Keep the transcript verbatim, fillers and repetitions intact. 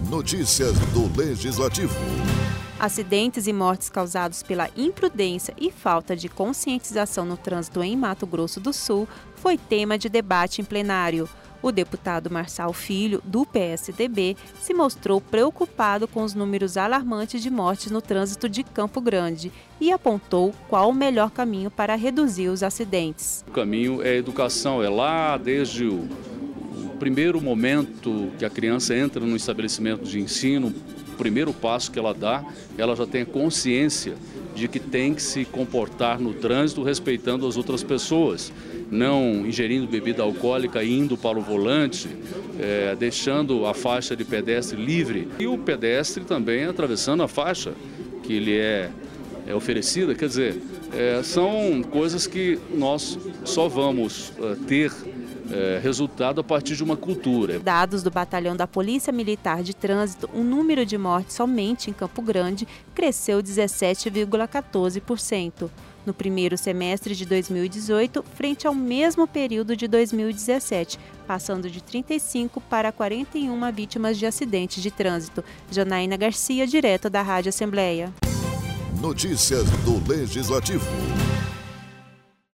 Notícias do Legislativo. Acidentes e mortes causados pela imprudência e falta de conscientização no trânsito em Mato Grosso do Sul foi tema de debate em plenário. O deputado Marçal Filho, do P S D B, se mostrou preocupado com os números alarmantes de mortes no trânsito de Campo Grande e apontou qual o melhor caminho para reduzir os acidentes. O caminho é a educação, é lá desde o, o primeiro momento que a criança entra no estabelecimento de ensino, o primeiro passo que ela dá, ela já tem consciência de que tem que se comportar no trânsito respeitando as outras pessoas, não ingerindo bebida alcoólica e indo para o volante, é, deixando a faixa de pedestre livre e o pedestre também atravessando a faixa que lhe é, é oferecida. Quer dizer, é, são coisas que nós só vamos é, ter É, resultado a partir de uma cultura. Dados do Batalhão da Polícia Militar de Trânsito, o número de mortes somente em Campo Grande cresceu dezessete vírgula quatorze por cento. No primeiro semestre de dois mil e dezoito, frente ao mesmo período de dois mil e dezessete, passando de trinta e cinco para quarenta e uma vítimas de acidentes de trânsito. Janaína Garcia, direto da Rádio Assembleia. Notícias do Legislativo.